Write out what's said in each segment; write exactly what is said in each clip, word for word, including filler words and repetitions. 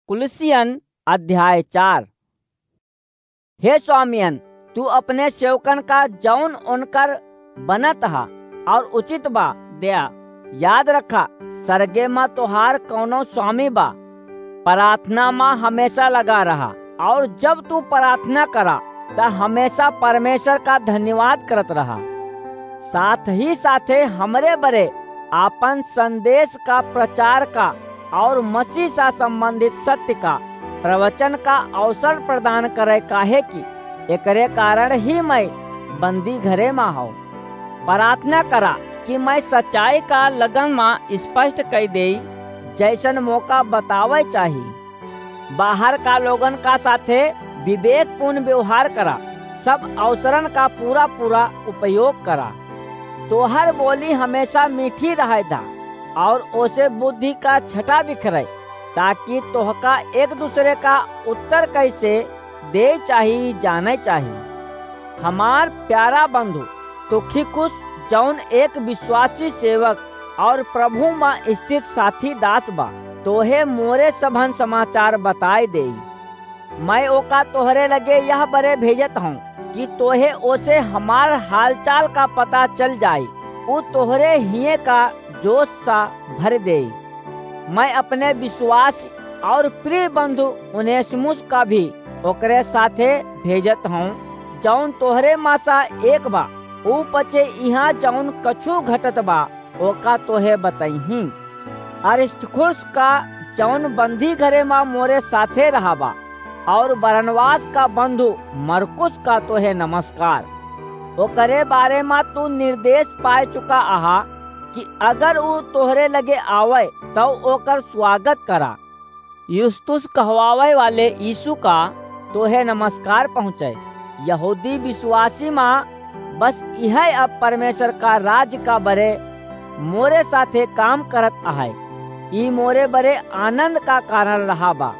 कुलुसियन अध्याय चार। हे स्वामियन, तू अपने सेवकन का जौन उनकर बनत हा और उचित बा दया याद रखा। सरगे मा तोहार कौनो स्वामी बा। प्रार्थना मा हमेशा लगा रहा और जब तू प्रार्थना करा ता हमेशा परमेश्वर का धन्यवाद करत रहा। साथ ही साथे हमरे बरे आपन संदेश का प्रचार का और मसीह से संबंधित सत्य का प्रवचन का अवसर प्रदान करे, काहे कि एकरे कारण ही मैं बंदी घरे में हूँ। प्रार्थना करा कि मैं सच्चाई का लगन में स्पष्ट कह दे, जैसन मौका बतावे चाहिए। बाहर का लोगन का साथे विवेकपूर्ण व्यवहार करा, सब अवसरन का पूरा पूरा उपयोग करा। तोहर बोली हमेशा मीठी रहे दा और ओसे बुद्धि का छटा बिखरे, ताकि तोहका एक दूसरे का उत्तर कैसे दे चाहिए जाने चाहिए। हमार प्यारा बंधु तुखिकुस, जौन एक विश्वासी सेवक और प्रभु में स्थित साथी दास बा, तोहे मोरे सबन समाचार बताए दे। मैं ओका तोहरे लगे यह बरे भेजत हूँ कि तोहे ओसे हमार हालचाल का पता चल जाए, वो तोहरे हिये का जोश सा भर दे। मैं अपने विश्वास और प्रिय बंधु उनेसिमुस का भी ओकरे साथे भेजत हूँ, जौन तोहरे मासा एक बा। ऊ पचे यहाँ जौन कछु घटत बा ओका तोहे बताई। अरिस्तर्खुस का जौन बंदी घरे मा मोरे साथे रहा बा, और बरनबास का बंधु मरकुस का तोहे नमस्कार। ओकरे बारे में तू निर्देश पाए चुका आहा कि अगर वो तोहरे लगे आवे तो ओकर स्वागत करा। युस्तुस कहवावे वाले यीशु का तोहे नमस्कार पहुँचे। यहूदी विश्वासी माँ बस यह अब परमेश्वर का राज्य का बरे मोरे साथे काम करत आहे। ई मोरे बरे आनंद का कारण रहा बा।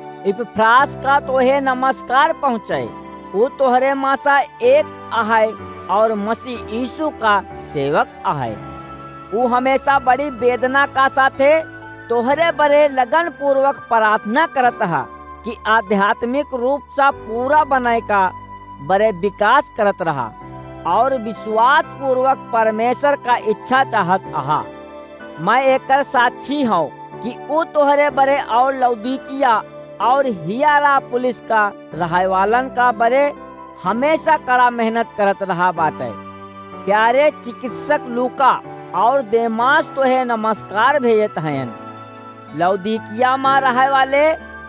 इपफ्रास का तोहे नमस्कार पहुँचे। वो तोहरे मासा एक आहे और मसीह यीशु का सेवक आहे। वो हमेशा बड़ी वेदना का साथे तोहरे बरे लगन पूर्वक प्रार्थना करत हा कि आध्यात्मिक रूप से पूरा बनाए का बरे विकास करत रहा और विश्वास पूर्वक परमेश्वर का इच्छा चाहत आहा। मैं एकर साक्षी हूँ कि वो तोहरे बरे और लौदीकिया और हियारा पुलिस का रहवालन का बरे हमेशा कड़ा मेहनत करत रहा बाटे। प्यारे चिकित्सक लूका और देमास तोहे नमस्कार भेजत हैं। लौदीकिया में रहे वाले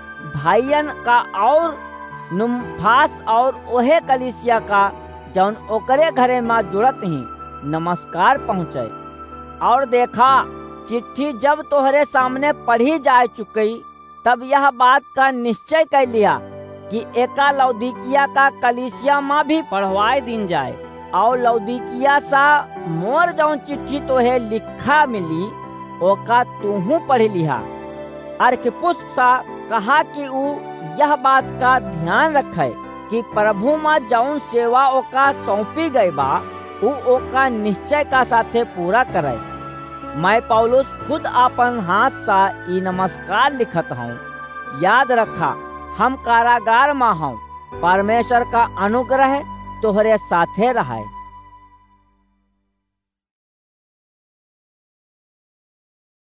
भाईयन का और नुम्फास और ओहे कलीसिया का जौन ओकरे घरे में जुड़त ही नमस्कार पहुँचे। और देखा, चिट्ठी जब तोहरे सामने पढ़ी जा चुकी तब यह बात का निश्चय कर लिया कि एका लौदीकिया का कलीसिया में भी पढ़वाए दिन जाए। और लौदीकिया सा मोर जौन चिट्ठी तोहे लिखा मिली ओका तूहू पढ़ लिहा। अर्खिप्पुस सा कहा कि ऊ यह बात का ध्यान रखे कि प्रभु में जौन सेवा ओका सौंपी गई बा ऊ ओका निश्चय का साथे पूरा करे। मैं पौलुस खुद अपन हाथ सा ई नमस्कार लिखत हूँ। याद रखा, हम कारागार में हूँ। परमेश्वर का अनुग्रह तोहरे साथे रहे।